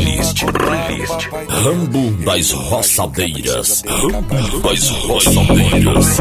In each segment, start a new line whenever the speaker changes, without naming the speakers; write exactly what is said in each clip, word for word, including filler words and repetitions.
Playlist, playlist. Rambo das Roçadeiras. Rambo das Roçadeiras.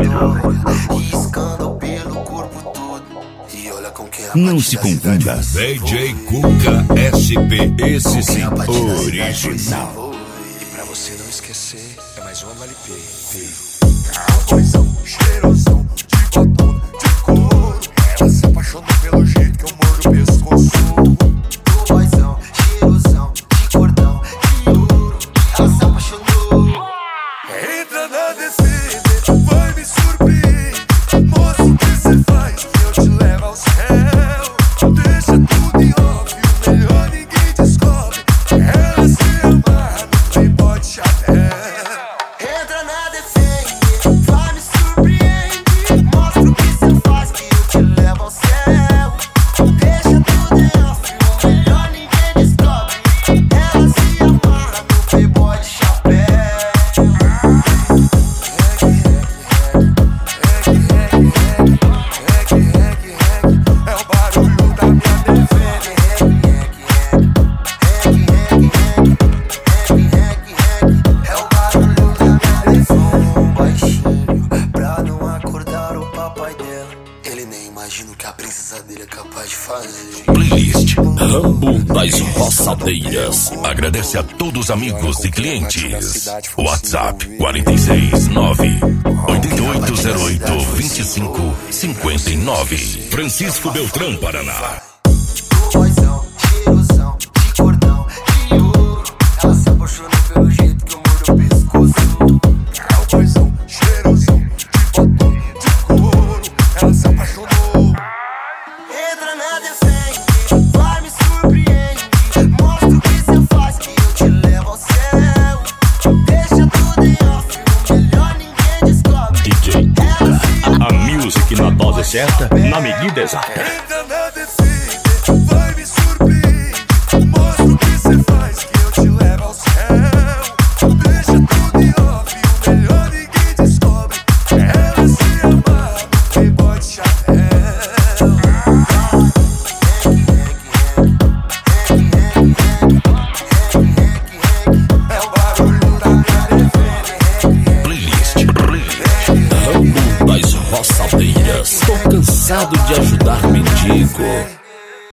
Não se confunda. D J Cuca S P. Esse sim, original.
E pra você não esquecer, é mais uma Vale Pay.
Cowboyzão, cheirosão, de batom, de couro. Ela se apaixonou pelo jeito que eu mordo o pescoço. Cowboyzão, cheirosão, de cordão, de ouro. Ela se apaixonou. Entra na descida, vai me surpreender. Moço, o que cê faz? Eu te levo ao céu. Deixa tudo em off, o melhor ninguém descobre. Ela se amarra no playboy de chapéu. Entra na defende, vai me surpreender. Mostra o que cê faz que eu te levo ao céu. Deixa tudo em off, o melhor ninguém descobre. Ela se amarra no playboy de chapéu. É o barulho da minha T V. É o barulho da minha telefone baixinho, pra não acordar o papai dela. Ele nem imagina o que a princesa dele é capaz de fazer.
Playlist Rambo das Roçadeiras. Agradece a todos os amigos e clientes. WhatsApp quatro seis nove oito oito zero oito dois cinco cinco nove. Francisco Beltrão, Paraná.
Cowboyzão, cheirosão, de cordão, de ouro. Ela se apaixonou pelo jeito que eu mordo o pescoço. Cowboyzão, cheirosão, de batom, de couro. Ela se apaixonou. Entra na defende, vai me surpreender. Mostra o que cê faz que eu te levo ao céu. Deixa tudo em off, o melhor ninguém descobre.
D J Cuca, a music na dose certa, na medida exata.
Entra na descida, vai me surpreender. Mostra o que cê faz que eu te levo ao céu. Deixa tudo em off, o melhor ninguém descobre. Ela se amarra no playboy de chapéu. É o barulho da minha T V.
Playlist, playlist. Rambo das Roçadeiras. Tô cansado de ajudar mendigo.